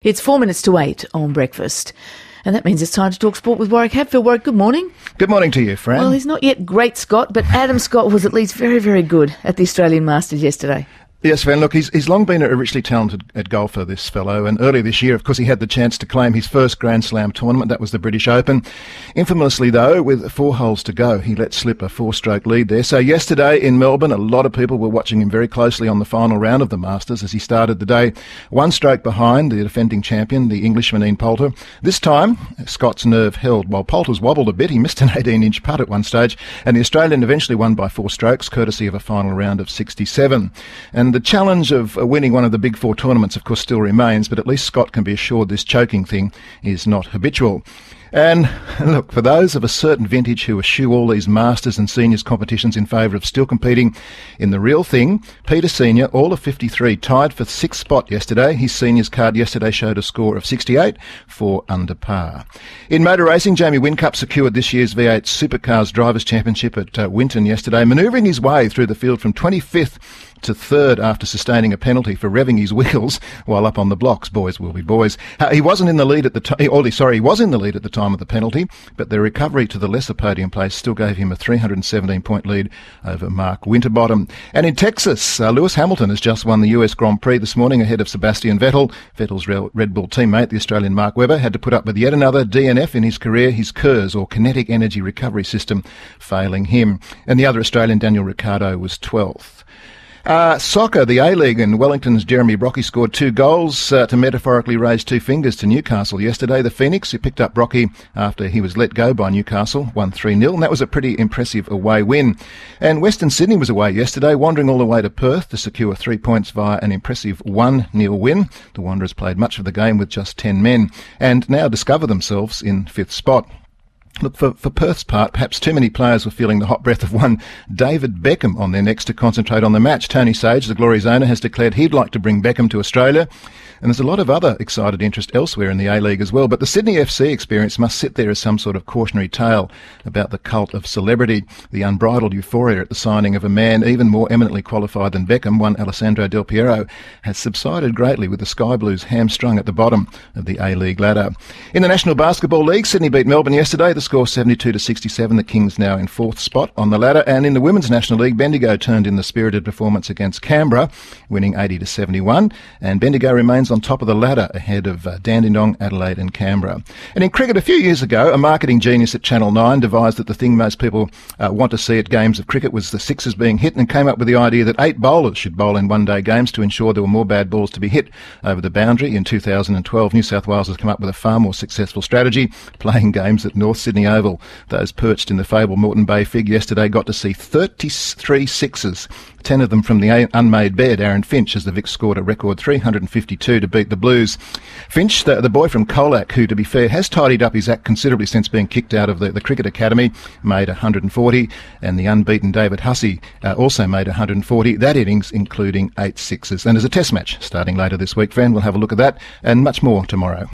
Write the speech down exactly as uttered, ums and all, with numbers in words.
It's four minutes to eight on breakfast. And that means it's time to talk sport with Warwick Hadfield. Warwick, good morning. Good morning to you, Fran. Well, he's not yet great Scott, but Adam Scott was at least very, very good at the Australian Masters yesterday. Yes, Van, look, he's, he's long been a richly talented at golfer, this fellow, and earlier this year, of course, he had the chance to claim his first Grand Slam tournament. That was the British Open. Infamously, though, with four holes to go, he let slip a four-stroke lead there. So yesterday in Melbourne, a lot of people were watching him very closely on the final round of the Masters as he started the day one stroke behind the defending champion, the Englishman Ian Poulter. This time, Scott's nerve held. While Poulter's wobbled a bit, he missed an eighteen-inch putt at one stage, and the Australian eventually won by four strokes, courtesy of a final round of sixty-seven. And the challenge of winning one of the big four tournaments, of course, still remains, but at least Scott can be assured this choking thing is not habitual. And look, for those of a certain vintage who eschew all these Masters and Seniors competitions in favour of still competing in the real thing, Peter Senior, all of fifty-three, tied for sixth spot yesterday. His Seniors card yesterday showed a score of sixty-eight, four under par. In motor racing, Jamie Whincup secured this year's V eight Supercars Drivers' Championship at uh, Winton yesterday, manoeuvring his way through the field from twenty-fifth to third after sustaining a penalty for revving his wheels while up on the blocks. Boys will be boys. Uh, he wasn't in the lead at the time. Oh, sorry, he was in the lead at the time of the penalty, but the recovery to the lesser podium place still gave him a three hundred seventeen point lead over Mark Winterbottom. And in Texas, uh, Lewis Hamilton has just won the U S Grand Prix this morning ahead of Sebastian Vettel. Vettel's Red Bull teammate, the Australian Mark Webber, had to put up with yet another D N F in his career, his K E R S, or Kinetic Energy Recovery System, failing him. And the other Australian, Daniel Ricciardo, was twelfth. Uh, soccer, the A-League, and Wellington's Jeremy Brockie scored two goals uh, to metaphorically raise two fingers to Newcastle yesterday. The Phoenix, who picked up Brockie after he was let go by Newcastle, won three nil, and that was a pretty impressive away win. And Western Sydney was away yesterday, wandering all the way to Perth to secure three points via an impressive one nil win. The Wanderers played much of the game with just ten men, and now discover themselves in fifth spot. Look, for, for Perth's part, perhaps too many players were feeling the hot breath of one David Beckham on their necks to concentrate on the match. Tony Sage, the Glory's owner, has declared he'd like to bring Beckham to Australia. And there's a lot of other excited interest elsewhere in the A-League as well. But the Sydney F C experience must sit there as some sort of cautionary tale about the cult of celebrity, the unbridled euphoria at the signing of a man even more eminently qualified than Beckham, one Alessandro Del Piero, has subsided greatly with the Sky Blues hamstrung at the bottom of the A-League ladder. In the National Basketball League, Sydney beat Melbourne yesterday. The score seventy-two to sixty-seven. The Kings now in fourth spot on the ladder. And in the Women's National League, Bendigo turned in the spirited performance against Canberra, winning eighty to seventy-one. And Bendigo remains on top of the ladder ahead of uh, Dandenong, Adelaide and Canberra. And in cricket, a few years ago, a marketing genius at Channel nine devised that the thing most people uh, want to see at games of cricket was the sixes being hit, and came up with the idea that eight bowlers should bowl in one-day games to ensure there were more bad balls to be hit over the boundary. In two thousand twelve, New South Wales has come up with a far more successful strategy, playing games at North Sydney Oval. Those perched in the fabled Moreton Bay Fig yesterday got to see thirty-three sixes, ten of them from the unmade bed. Aaron Finch, as the Vics scored a record three hundred fifty-two to beat the Blues. Finch, the, the boy from Colac, who, to be fair, has tidied up his act considerably since being kicked out of the, the Cricket Academy, made one hundred forty, and the unbeaten David Hussey uh, also made one hundred forty, that innings including eight sixes. And there's a test match starting later this week, Fran. We'll have a look at that and much more tomorrow.